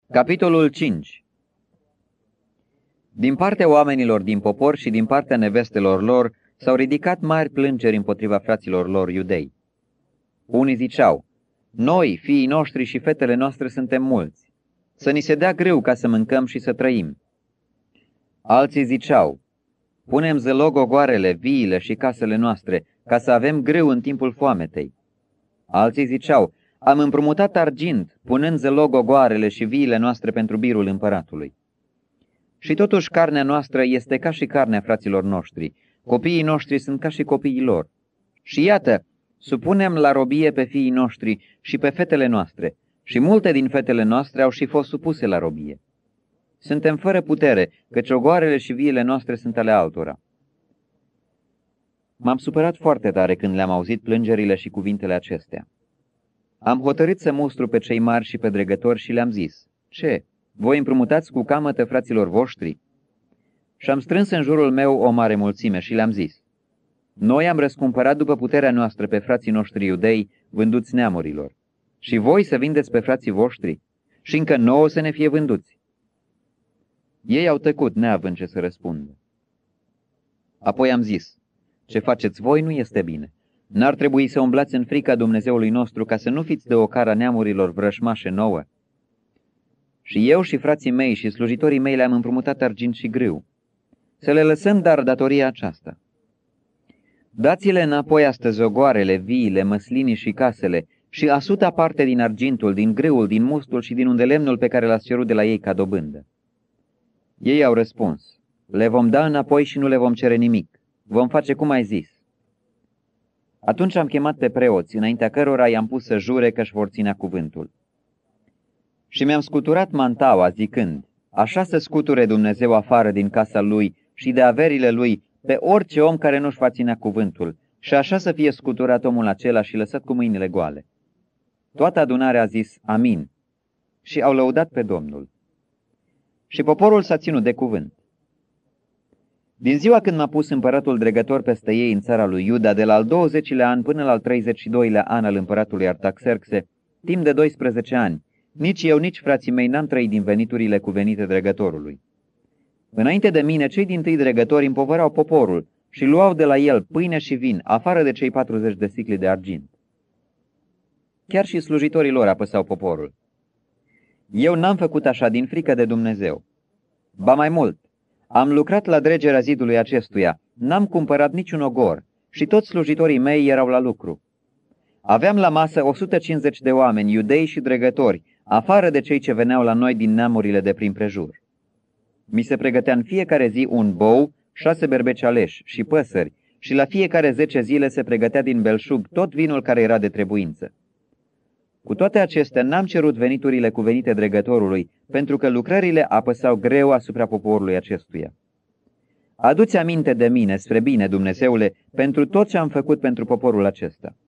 Capitolul 5. Din partea oamenilor din popor și din partea nevestelor lor s-au ridicat mari plângeri împotriva fraților lor iudei. Unii ziceau: noi, fiii noștri și fetele noastre, suntem mulți, să ni se dea grâu ca să mâncăm și să trăim. Alții ziceau: punem zălog ogoarele, viile și casele noastre, ca să avem grâu în timpul foametei. Alții ziceau: am împrumutat argint, punând zălog ogoarele și viile noastre pentru birul împăratului. Și totuși carnea noastră este ca și carnea fraților noștri, copiii noștri sunt ca și copiii lor. Și iată, supunem la robie pe fiii noștri și pe fetele noastre, și multe din fetele noastre au și fost supuse la robie. Suntem fără putere, căci ogoarele și viile noastre sunt ale altora. M-am supărat foarte tare când le-am auzit plângerile și cuvintele acestea. Am hotărât să mustru pe cei mari și pe dregători și le-am zis: ce, voi împrumutați cu camătă fraților voștri? Și am strâns în jurul meu o mare mulțime și le-am zis: noi am răscumpărat după puterea noastră pe frații noștri iudei, vânduți neamurilor. Și voi să vindeți pe frații voștri? Și încă nouă să ne fie vânduți? Ei au tăcut, neavând ce să răspundă. Apoi am zis: ce faceți voi nu este bine. N-ar trebui să umblați în frica Dumnezeului nostru ca să nu fiți de ocara neamurilor vrășmașe nouă? Și eu și frații mei și slujitorii mei le-am împrumutat argint și grâu. Să le lăsăm dar datoria aceasta. Dați-le înapoi astăzi ogoarele, viile, măslinii și casele și 100 parte din argintul, din grâul, din mustul și din undelemnul pe care l-ați cerut de la ei ca dobândă. Ei au răspuns: le vom da înapoi și nu le vom cere nimic. Vom face cum ai zis. Atunci am chemat pe preoți, înaintea cărora i-am pus să jure că își vor ținea cuvântul. Și mi-am scuturat mantaua, zicând: așa să scuture Dumnezeu afară din casa lui și de averile lui pe orice om care nu-și va ținea cuvântul, și așa să fie scuturat omul acela și lăsat cu mâinile goale. Toată adunarea a zis: amin, și au lăudat pe Domnul. Și poporul s-a ținut de cuvânt. Din ziua când m-a pus împăratul dregător peste ei în țara lui Iuda, de la al 20-lea an până la al 32-lea an al împăratului Artaxerxe, timp de 12 ani, nici eu, nici frații mei n-am trăit din veniturile cuvenite dregătorului. Înainte de mine, cei dintâi dregători împovărau poporul și luau de la el pâine și vin, afară de cei 40 de sicli de argint. Chiar și slujitorii lor apăsau poporul. Eu n-am făcut așa din frică de Dumnezeu. Ba mai mult, am lucrat la dregerea zidului acestuia, n-am cumpărat niciun ogor și toți slujitorii mei erau la lucru. Aveam la masă 150 de oameni, iudei și dregători, afară de cei ce veneau la noi din neamurile de prin prejur. Mi se pregătea în fiecare zi un bou, 6 berbeci aleși și păsări, și la fiecare 10 zile se pregătea din belșug tot vinul care era de trebuință. Cu toate acestea n-am cerut veniturile cuvenite dregătorului, pentru că lucrările apăsau greu asupra poporului acestuia. Adu-ți aminte de mine, spre bine, Dumnezeule, pentru tot ce am făcut pentru poporul acesta.